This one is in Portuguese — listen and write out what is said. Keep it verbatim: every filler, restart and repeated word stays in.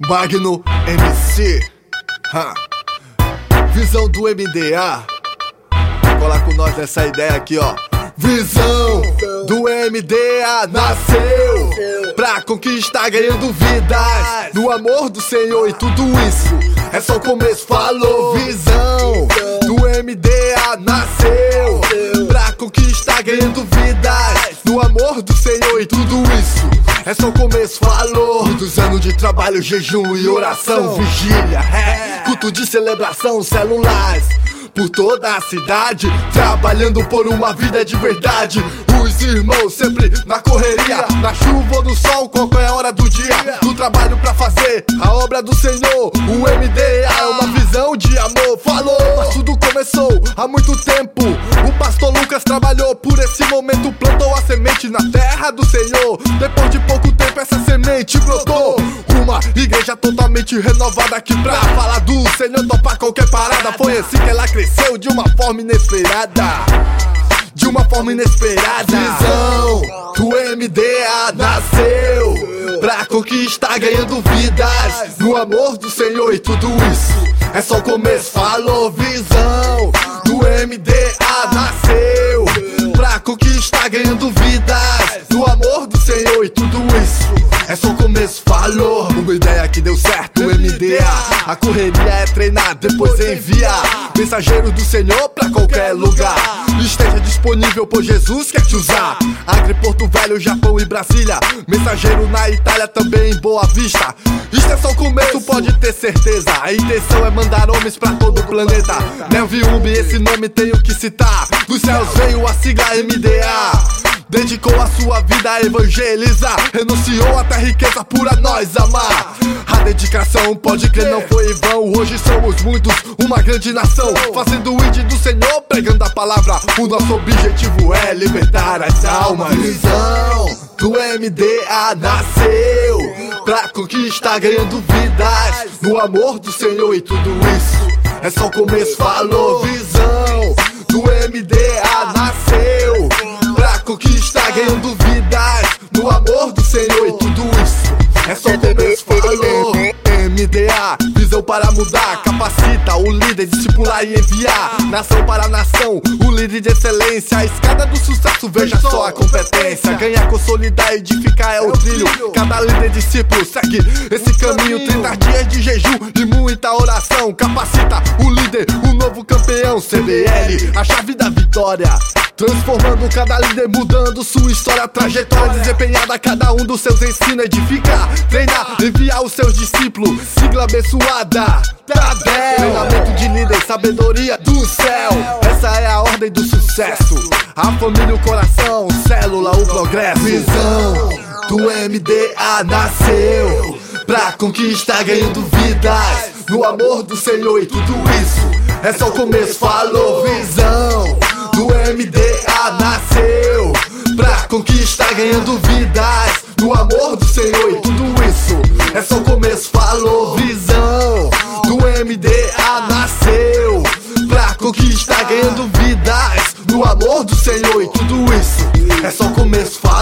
Magno M C, ha. Visão do M D A. Cola com nós nessa ideia aqui, ó. Visão do M D A nasceu pra conquistar, ganhando vidas no amor do Senhor, e tudo isso é só o começo. Falou. Visão do M D A nasceu pra conquistar, ganhando vidas no amor do Senhor, e tudo isso é só o começo. Falou. Muitos anos de trabalho, jejum e oração, vigília, é, culto de celebração, celulares por toda a cidade, trabalhando por uma vida de verdade. Os irmãos sempre na correria, na chuva ou no sol, qualquer hora do dia, no trabalho pra fazer a obra do Senhor. O M D A é uma visão de amor. Falou. Mas tudo começou há muito tempo. O pastor Lucas trabalhou por esse momento, plantou a semente na terra do Senhor. Depois de pouco tempo essa semente brotou, uma igreja totalmente renovada aqui pra falar do Senhor, topar qualquer parada. Foi assim que ela cresceu de uma forma inesperada, de uma forma inesperada. Visão do M D A nasceu pra conquistar, ganhando vidas no amor do Senhor, e tudo isso é só o começo. Falou. Visão do M D A nasceu pra conquistar, ganhando vidas no amor do Senhor, e tudo isso é só o começo. Falou. Uma ideia que deu certo, o M D A. A correria é treinar, depois enviar mensageiro do Senhor pra qualquer lugar. Esteja disponível, pois Jesus quer te usar. Acre, Porto Velho, Japão e Brasília, mensageiro na Itália, também em Boa Vista. Isto é só o começo, pode ter certeza. A intenção é mandar homens pra todo o planeta. Nelviumbi, esse nome tenho que citar. Dos céus veio a sigla M D A. Dedicou a sua vida a evangelizar, renunciou até riqueza por a nós amar. A dedicação, pode crer, não foi em vão. Hoje somos muitos, uma grande nação, fazendo o id do Senhor, pregando a palavra. O nosso objetivo é libertar as almas. Visão do M D A nasceu pra conquistar, ganhando vidas no amor do Senhor, e tudo isso é só o começo. Falou. Visão do M D A nasceu pra conquistar, ganhando vidas no amor do Senhor, e tudo isso é só o começo. Falou. M D A, visão para mudar, capacita o líder, discipular e enviar. Nação para nação, o líder de excelência, a escada do sucesso, veja só a competência. Ganhar, consolidar, edificar é o trilho. Cada líder discípulo segue esse caminho. Trinta dias de jejum e muita oração, capacita o líder, o novo campeão. C B L, a chave da vitória, transformando cada líder, mudando sua história, trajetória desempenhada, cada um dos seus ensinos. Edificar, treinar, enviar os seus discípulos, sigla abençoada, Tadel. Treinamento de líder, sabedoria do céu, essa é a ordem do sucesso. A família, o coração, célula, o progresso. Visão do M D A nasceu pra conquistar, ganhando vidas no amor do Senhor, e tudo isso é só o começo. Falou. Visão do M D A nasceu pra conquistar, ganhando vidas no amor do Senhor, e tudo isso é só o começo. Falou. Visão do M D A nasceu pra conquistar, ganhando vidas no amor do Senhor, e tudo isso é só o começo.